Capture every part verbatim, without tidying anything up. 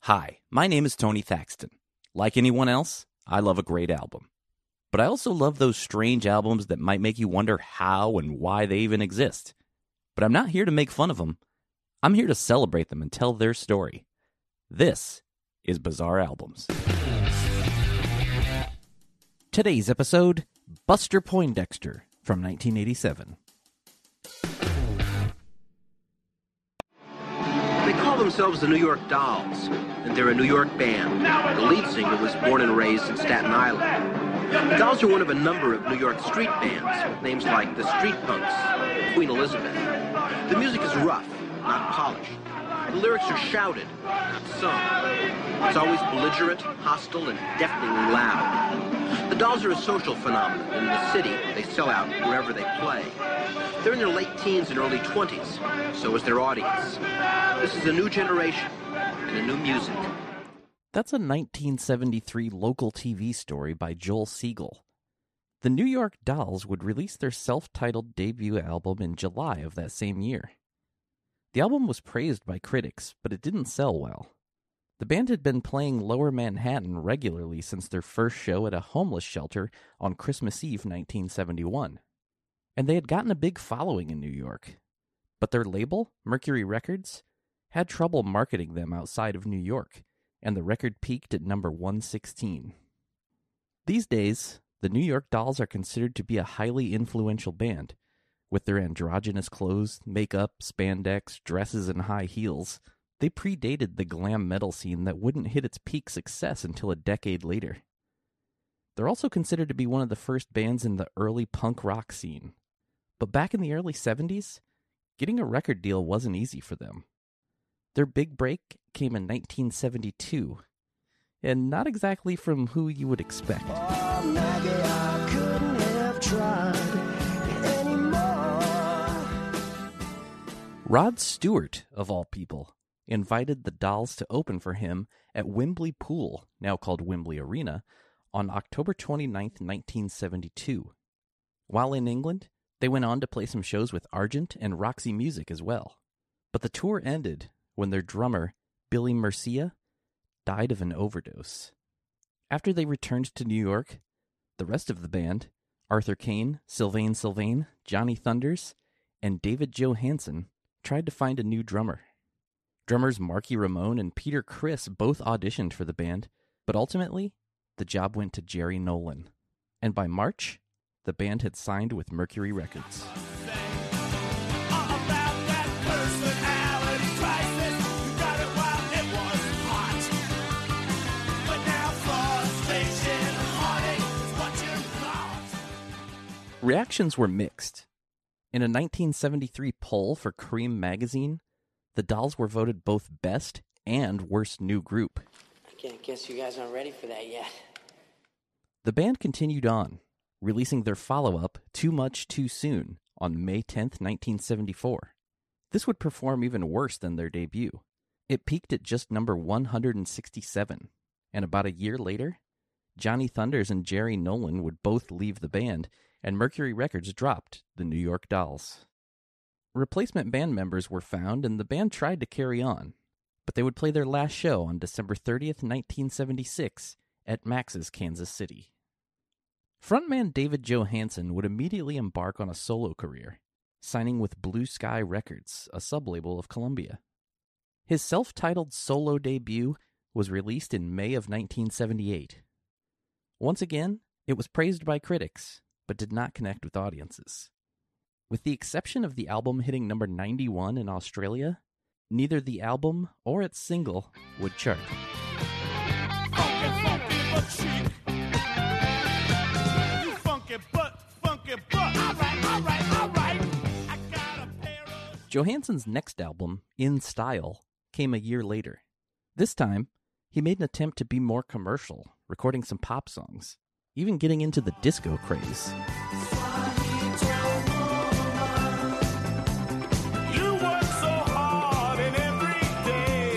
Hi, my name is Tony Thaxton. Like anyone else, I love a great album. But I also love those strange albums that might make you wonder how and why they even exist. But I'm not here to make fun of them. I'm here to celebrate them and tell their story. This is Bizarre Albums. Today's episode, Buster Poindexter from nineteen eighty-seven. They call themselves the New York Dolls, and they're a New York band. The lead singer was born and raised in Staten Island. The Dolls are one of a number of New York street bands with names like the Street Punks, Queen Elizabeth. The music is rough, not polished. The lyrics are shouted, not sung. It's always belligerent, hostile, and deafeningly loud. The Dolls are a social phenomenon. In the city, they sell out wherever they play. They're in their late teens and early twenties. So is their audience. This is a new generation and a new music. That's a nineteen seventy-three local T V story by Joel Siegel. The New York Dolls would release their self-titled debut album in July of that same year. The album was praised by critics, but it didn't sell well. The band had been playing Lower Manhattan regularly since their first show at a homeless shelter on Christmas Eve nineteen seventy-one. And they had gotten a big following in New York. But their label, Mercury Records, had trouble marketing them outside of New York, and the record peaked at number one sixteen. These days, the New York Dolls are considered to be a highly influential band. With their androgynous clothes, makeup, spandex, dresses, and high heels, they predated the glam metal scene that wouldn't hit its peak success until a decade later. They're also considered to be one of the first bands in the early punk rock scene. But back in the early seventies, getting a record deal wasn't easy for them. Their big break came in nineteen seventy-two, and not exactly from who you would expect. Oh, Maggie, I couldn't have tried anymore. Rod Stewart, of all people, invited the Dolls to open for him at Wembley Pool, now called Wembley Arena, on October twenty-ninth, nineteen seventy-two. While in England, they went on to play some shows with Argent and Roxy Music as well. But the tour ended when their drummer, Billy Murcia, died of an overdose. After they returned to New York, the rest of the band, Arthur Kane, Sylvain Sylvain, Johnny Thunders, and David Johansen, tried to find a new drummer. Drummers Marky Ramone and Peter Criss both auditioned for the band, but ultimately, the job went to Jerry Nolan. And by March, the band had signed with Mercury Records. Reactions were mixed. In a nineteen seventy-three poll for Cream magazine, the Dolls were voted both best and worst new group. I can't guess you guys aren't ready for that yet. The band continued on, releasing their follow-up, Too Much Too Soon, on May tenth, nineteen seventy-four. This would perform even worse than their debut. It peaked at just number one hundred sixty-seven, and about a year later, Johnny Thunders and Jerry Nolan would both leave the band, and Mercury Records dropped the New York Dolls. Replacement band members were found, and the band tried to carry on, but they would play their last show on December thirtieth, nineteen seventy-six, at Max's Kansas City. Frontman David Johansen would immediately embark on a solo career, signing with Blue Sky Records, a sublabel of Columbia. His self-titled solo debut was released in May of nineteen seventy-eight. Once again, it was praised by critics, but did not connect with audiences. With the exception of the album hitting number ninety-one in Australia, neither the album or its single would chart. Funky, funky, but chic. You funky, but funky, but all right, all right, all right. I got a pair of... Johansen's next album, In Style, came a year later. This time, he made an attempt to be more commercial, recording some pop songs, even getting into the disco craze. You work so hard and every day.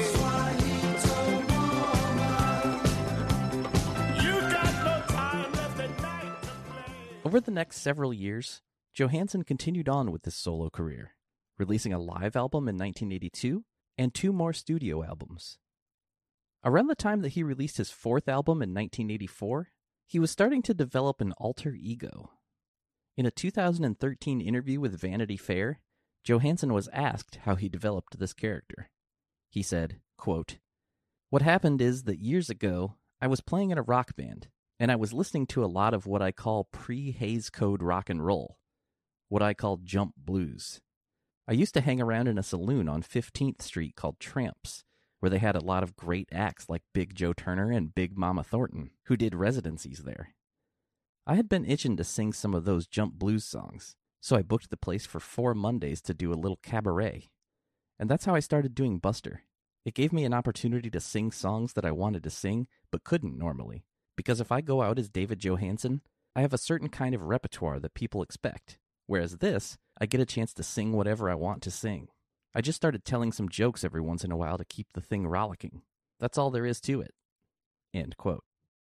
You got no time left at night to play. Over the next several years, Johansen continued on with his solo career, releasing a live album in nineteen eighty-two and two more studio albums. Around the time that he released his fourth album in nineteen eighty-four, he was starting to develop an alter ego. In a two thousand thirteen interview with Vanity Fair, Johansson was asked how he developed this character. He said, quote, "What happened is that years ago, I was playing in a rock band, and I was listening to a lot of what I call pre-Hays Code rock and roll, what I call jump blues. I used to hang around in a saloon on fifteenth Street called Tramps, where they had a lot of great acts like Big Joe Turner and Big Mama Thornton, who did residencies there. I had been itching to sing some of those jump blues songs, so I booked the place for four Mondays to do a little cabaret. And that's how I started doing Buster. It gave me an opportunity to sing songs that I wanted to sing, but couldn't normally, because if I go out as David Johansen, I have a certain kind of repertoire that people expect, whereas this, I get a chance to sing whatever I want to sing. I just started telling some jokes every once in a while to keep the thing rollicking. That's all there is to it." End quote.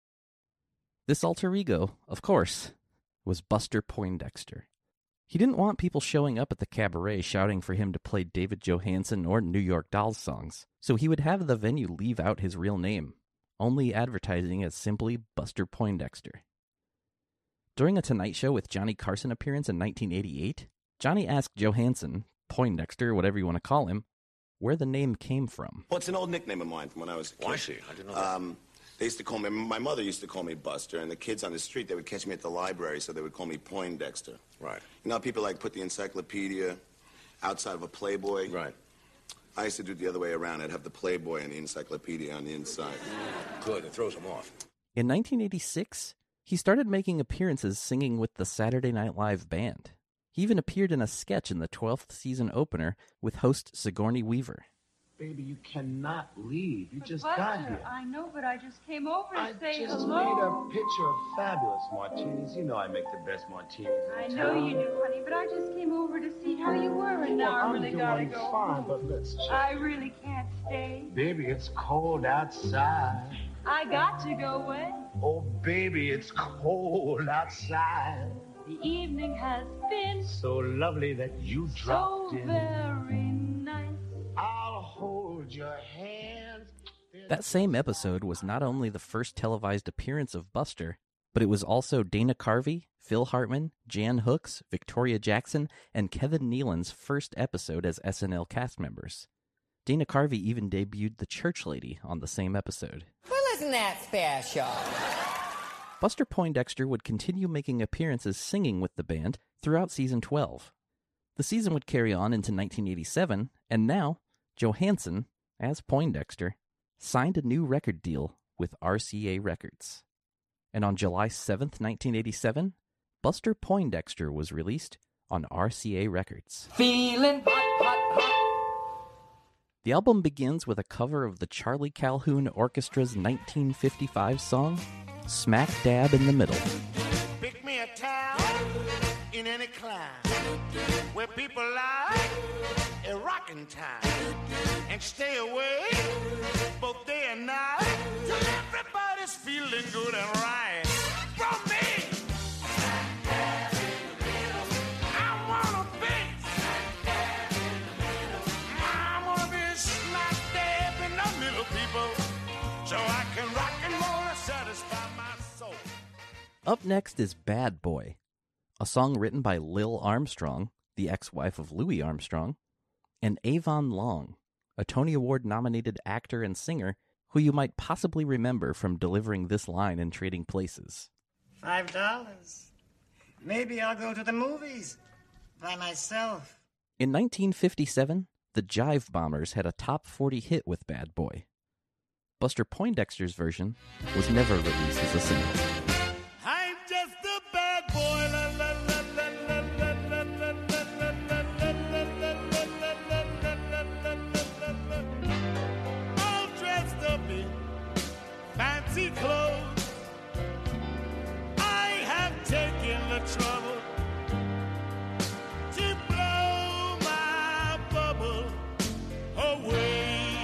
This alter ego, of course, was Buster Poindexter. He didn't want people showing up at the cabaret shouting for him to play David Johansen or New York Dolls songs, so he would have the venue leave out his real name, only advertising as simply Buster Poindexter. During a Tonight Show with Johnny Carson appearance in nineteen eighty-eight, Johnny asked Johansen, Poindexter, whatever you want to call him, where the name came from. Well, it's an old nickname of mine from when I was a kid. Oh, I see. I didn't know that. Um, they used to call me, my mother used to call me Buster, and the kids on the street, they would catch me at the library, so they would call me Poindexter. Right. You know how people like put the encyclopedia outside of a Playboy? Right. I used to do it the other way around. I'd have the Playboy and the encyclopedia on the inside. Good, it throws them off. In nineteen eighty-six, he started making appearances singing with the Saturday Night Live band. He even appeared in a sketch in the twelfth season opener with host Sigourney Weaver. Baby, you cannot leave. You But just Buster, got here. I know, but I just came over to I say just hello. made a picture of fabulous martinis. You know I make the best martinis in I know town. you do, honey, but I just came over to see how you were, and now Well, I I'm really doing gotta go. fine, but let's check. I really can't stay. Baby, it's cold outside. I got to go away. Oh, baby, it's cold outside. The evening has been So lovely that you so dropped in. very nice. I'll hold your hand. That same episode was not only the first televised appearance of Buster, but it was also Dana Carvey, Phil Hartman, Jan Hooks, Victoria Jackson, and Kevin Nealon's first episode as S N L cast members. Dana Carvey even debuted the Church Lady on the same episode. Well, isn't that special? Buster Poindexter would continue making appearances singing with the band throughout season twelve. The season would carry on into nineteen eighty-seven, and now, Johansen, as Poindexter, signed a new record deal with R C A Records. And on July seventh, nineteen eighty-seven, Buster Poindexter was released on R C A Records. Feeling hot, hot, hot. The album begins with a cover of the Charlie Calhoun Orchestra's nineteen fifty-five song, Smack Dab in the Middle. Pick me a town in any clime where people like a rockin' time and stay away both day and night till everybody's feeling good and right. From me, I wanna be, I wanna be smack dab in the middle, people, so I can rock and roll and satisfy my soul. Up next is Bad Boy, a song written by Lil Armstrong, the ex-wife of Louis Armstrong, and Avon Long, a Tony Award-nominated actor and singer who you might possibly remember from delivering this line in Trading Places. Five dollars. Maybe I'll go to the movies by myself. In nineteen fifty-seven, the Jive Bombers had a top forty hit with Bad Boy. Buster Poindexter's version was never released as a single. I'm just a bad boy. La, la, la, la, la, la, la, la, la, la, la, la, la, la. All dressed up in fancy clothes. I have taken the trouble to blow my bubble away.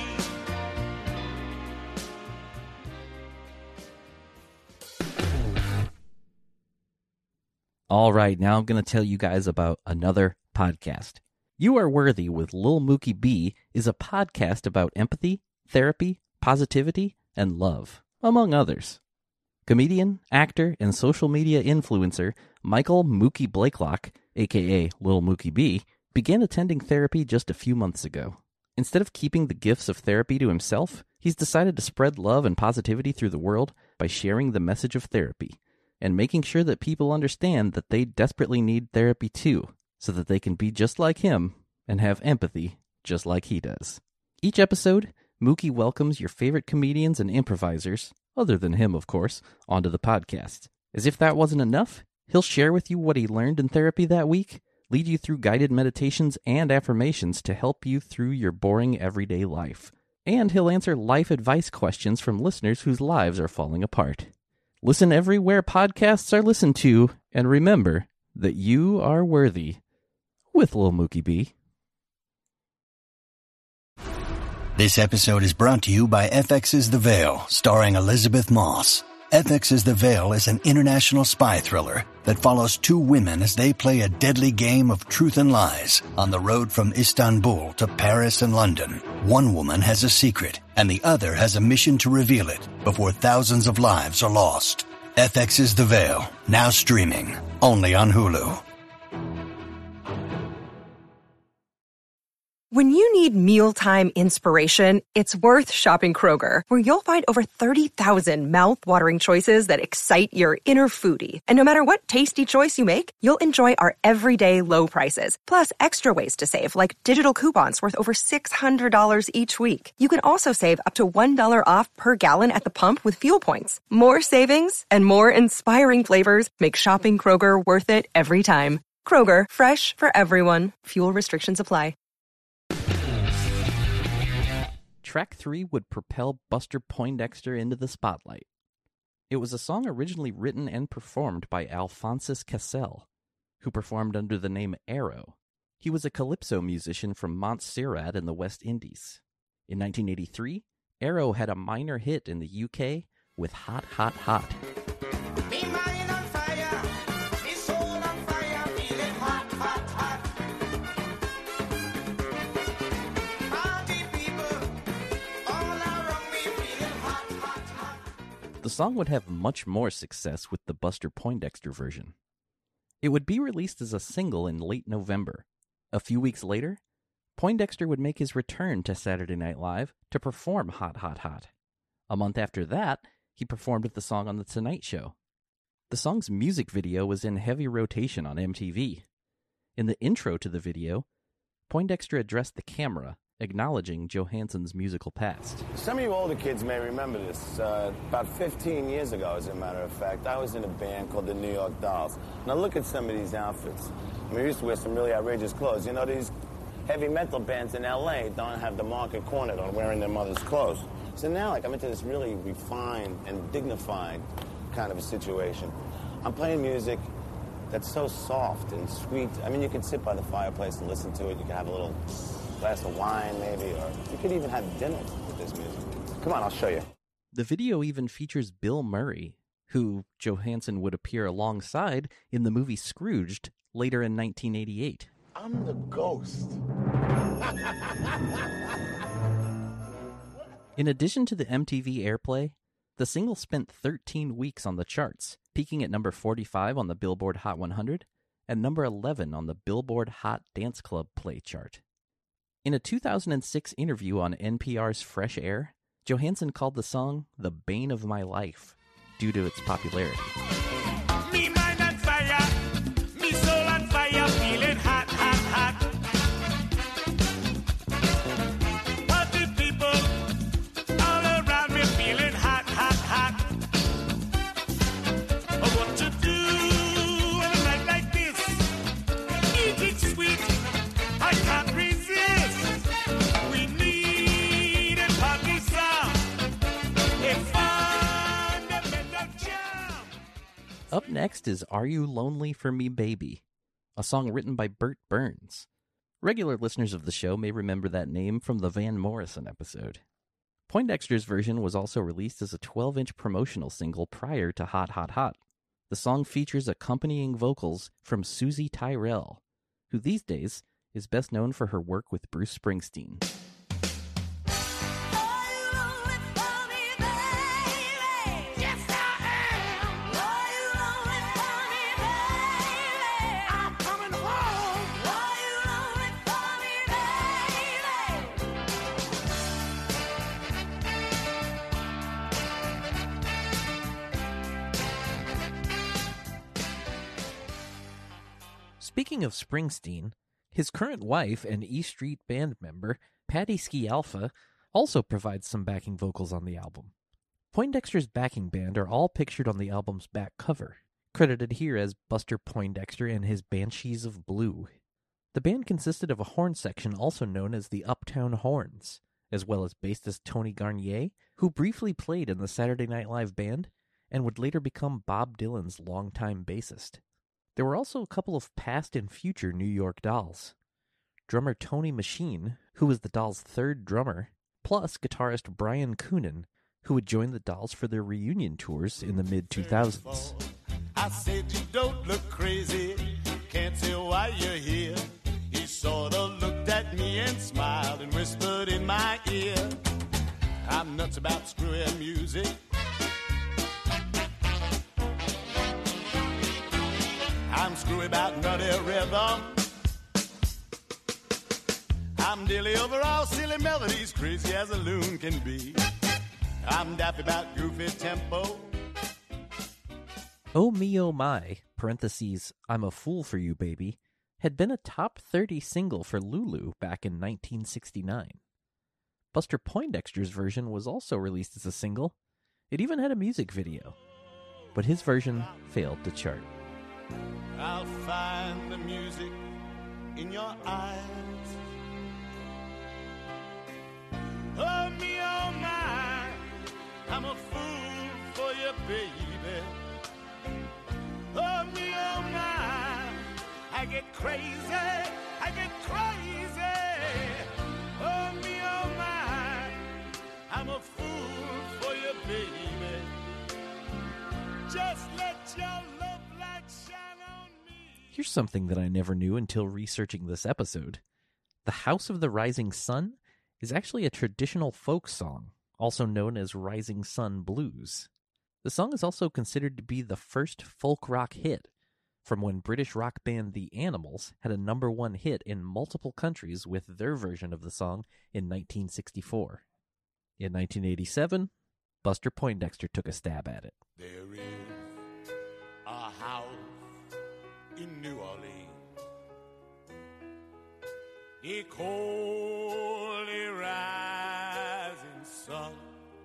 All right, now I'm going to tell you guys about another podcast. You Are Worthy with Lil Mookie B is a podcast about empathy, therapy, positivity, and love, among others. Comedian, actor, and social media influencer Michael Mookie Blakelock, aka Lil Mookie B, began attending therapy just a few months ago. Instead of keeping the gifts of therapy to himself, he's decided to spread love and positivity through the world by sharing the message of therapy and making sure that people understand that they desperately need therapy too, so that they can be just like him and have empathy just like he does. Each episode, Mookie welcomes your favorite comedians and improvisers, other than him of course, onto the podcast. As if that wasn't enough, he'll share with you what he learned in therapy that week, lead you through guided meditations and affirmations to help you through your boring everyday life. And he'll answer life advice questions from listeners whose lives are falling apart. Listen everywhere podcasts are listened to, and remember that you are worthy. With Lil Mookie B. This episode is brought to you by F X's The Veil, starring Elizabeth Moss. F X's The Veil is an international spy thriller that follows two women as they play a deadly game of truth and lies on the road from Istanbul to Paris and London. One woman has a secret, and the other has a mission to reveal it before thousands of lives are lost. F X's The Veil, now streaming, only on Hulu. When you need mealtime inspiration, it's worth shopping Kroger, where you'll find over thirty thousand mouth-watering choices that excite your inner foodie. And no matter what tasty choice you make, you'll enjoy our everyday low prices, plus extra ways to save, like digital coupons worth over six hundred dollars each week. You can also save up to one dollar off per gallon at the pump with fuel points. More savings and more inspiring flavors make shopping Kroger worth it every time. Kroger, fresh for everyone. Fuel restrictions apply. Track three would propel Buster Poindexter into the spotlight. It was a song originally written and performed by Alphonsus Cassel, who performed under the name Arrow. He was a calypso musician from Montserrat in the West Indies. In nineteen eighty-three, Arrow had a minor hit in the U K with Hot, Hot, Hot. Me mind on fire, me soul on fire, feeling hot, hot, hot. Party people, all around me feeling hot, hot, hot. The song would have much more success with the Buster Poindexter version. It would be released as a single in late November. A few weeks later, Poindexter would make his return to Saturday Night Live to perform Hot, Hot, Hot. A month after that, he performed the song on The Tonight Show. The song's music video was in heavy rotation on M T V. In the intro to the video, Poindexter addressed the camera, acknowledging Johansson's musical past. Some of you older kids may remember this. Uh, about fifteen years ago, as a matter of fact, I was in a band called the New York Dolls. Now look at some of these outfits. I mean, we used to wear some really outrageous clothes. You know, these heavy metal bands in L A don't have the market cornered on wearing their mother's clothes. So now, like, I'm into this really refined and dignified kind of a situation. I'm playing music that's so soft and sweet. I mean, you can sit by the fireplace and listen to it. You can have a little glass of wine, maybe, or you could even have dinner with this music. Come on, I'll show you. The video even features Bill Murray, who Johansson would appear alongside in the movie Scrooged later in nineteen eighty-eight. I'm the ghost. In addition to the M T V airplay, the single spent thirteen weeks on the charts, peaking at number forty-five on the Billboard Hot one hundred and number eleven on the Billboard Hot Dance Club Play chart. In a two thousand six interview on N P R's Fresh Air, Johansson called the song the bane of my life due to its popularity. Me mind on fire, me soul on fire, feeling hot, hot, hot. Party people, all around me feeling hot, hot, hot. Oh, what to do on a night like this? Eat it sweet, I can't resist. We need a party song, a fundamental jam. Up next is Are You Lonely for Me, Baby, a song written by Bert Burns. Regular listeners of the show may remember that name from the Van Morrison episode. Poindexter's version was also released as a twelve-inch promotional single prior to Hot, Hot, Hot. The song features accompanying vocals from Susie Tyrell, who these days is best known for her work with Bruce Springsteen. Are you lonely for me, baby? Speaking of Springsteen, his current wife and E Street Band member, Patti Scialfa, also provides some backing vocals on the album. Poindexter's backing band are all pictured on the album's back cover, credited here as Buster Poindexter and his Banshees of Blue. The band consisted of a horn section also known as the Uptown Horns, as well as bassist Tony Garnier, who briefly played in the Saturday Night Live band and would later become Bob Dylan's longtime bassist. There were also a couple of past and future New York Dolls. Drummer Tony Machine, who was the Dolls' third drummer, plus guitarist Brian Coonan, who would join the Dolls for their reunion tours in the mid two thousands. I said you don't look crazy, can't tell why you're here. He sort of looked at me and smiled and whispered in my ear, I'm nuts about screwy music. I'm screwy about nutty rhythm. I'm dilly over all silly melodies, crazy as a loon can be. I'm daffy about goofy tempo. Oh Me Oh My, parentheses, I'm a Fool for You Baby, had been a top thirty single for Lulu back in nineteen sixty-nine. Buster Poindexter's version was also released as a single. It even had a music video. But his version failed to chart. I'll find the music in your eyes. Oh me, oh my, I'm a fool for you, baby. Oh me, oh my, I get crazy, I get crazy. Oh me, oh my, I'm a fool for you, baby. Just let your love light shine on me. Here's something that I never knew until researching this episode. The House of the Rising Sun is actually a traditional folk song, also known as Rising Sun Blues. The song is also considered to be the first folk rock hit, from when British rock band The Animals had a number one hit in multiple countries with their version of the song in nineteen sixty-four. In nineteen eighty-seven, Buster Poindexter took a stab at it. There is a house in New Orleans, a coldly rising sun,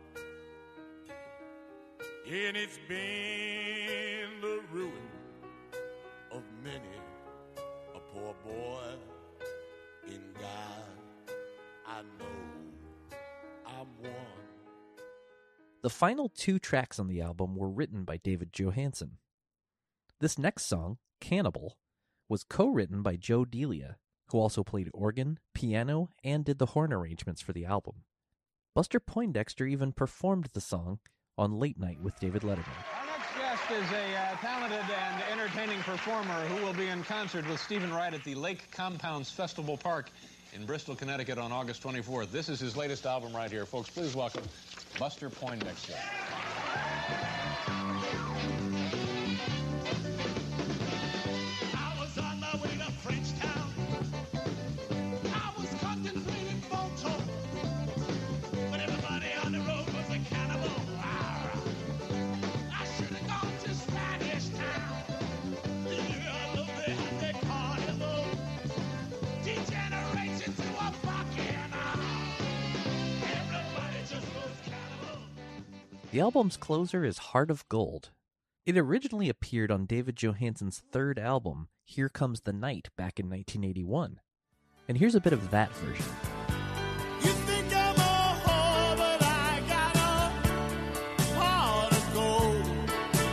and it's been the ruin of many a poor boy. In God, I know I'm one. The final two tracks on the album were written by David Johansen. This next song, Cannibal, was co-written by Joe Delia, who also played organ, piano, and did the horn arrangements for the album. Buster Poindexter even performed the song on Late Night with David Letterman. Our next guest is a uh, talented and entertaining performer who will be in concert with Stephen Wright at the Lake Compounds Festival Park in Bristol, Connecticut on August twenty-fourth. This is his latest album right here. Folks, please welcome Buster Poindexter. I was on my way to Frenchtown. I was contemplating Bonto, but everybody on the road was a cannibal. I should have gone to Spanish Town. Yeah, I love they had their carnival. Degenerates into a volcano. Everybody just goes cannibal. The album's closer is Heart of Gold. It originally appeared on David Johansen's third album, Here Comes the Night, back in nineteen eighty-one. And here's a bit of that version. You think I'm a whore, but I got a heart of gold.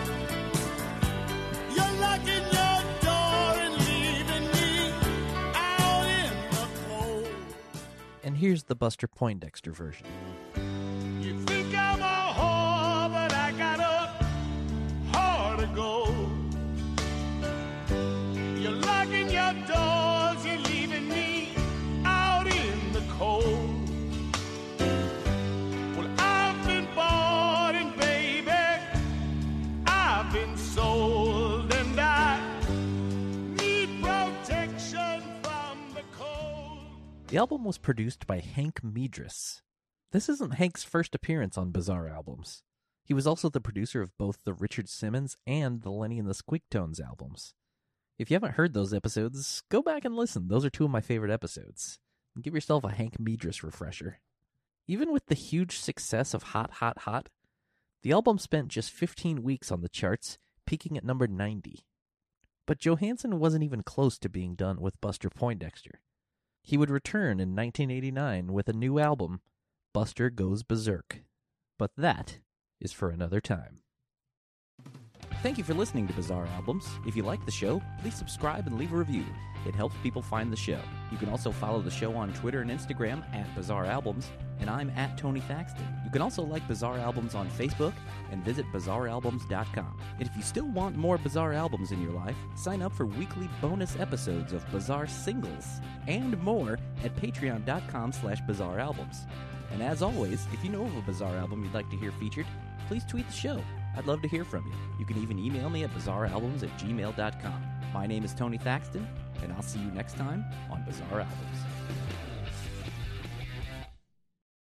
You're locking your door and leaving me out in the cold. And here's the Buster Poindexter version. You think I'm a whore, but I got a heart of gold. You're locking your doors, you're leaving me out in the cold. Well, I've been bought and baby, I've been sold, and I need protection from the cold. The album was produced by Hank Medris. This isn't Hank's first appearance on Bizarre albums. He was also the producer of both the Richard Simmons and the Lenny and the Squeaktones albums. If you haven't heard those episodes, go back and listen. Those are two of my favorite episodes. Give yourself a Hank Medris refresher. Even with the huge success of Hot, Hot, Hot, the album spent just fifteen weeks on the charts, peaking at number ninety. But Johansson wasn't even close to being done with Buster Poindexter. He would return in nineteen eighty-nine with a new album, Buster Goes Berserk. But that is for another time. Thank you for listening to Bizarre Albums. If you like the show, please subscribe and leave a review. It helps people find the show. You can also follow the show on Twitter and Instagram at Bizarre Albums, and I'm at Tony Thaxton. You can also like Bizarre Albums on Facebook and visit bizarre albums dot com. And if you still want more Bizarre Albums in your life, sign up for weekly bonus episodes of Bizarre Singles and more at patreon dot com slash bizarre albums. And as always, if you know of a Bizarre Album you'd like to hear featured, please tweet the show. I'd love to hear from you. You can even email me at bizarre albums at gmail dot com. My name is Tony Thaxton, and I'll see you next time on Bizarre Albums.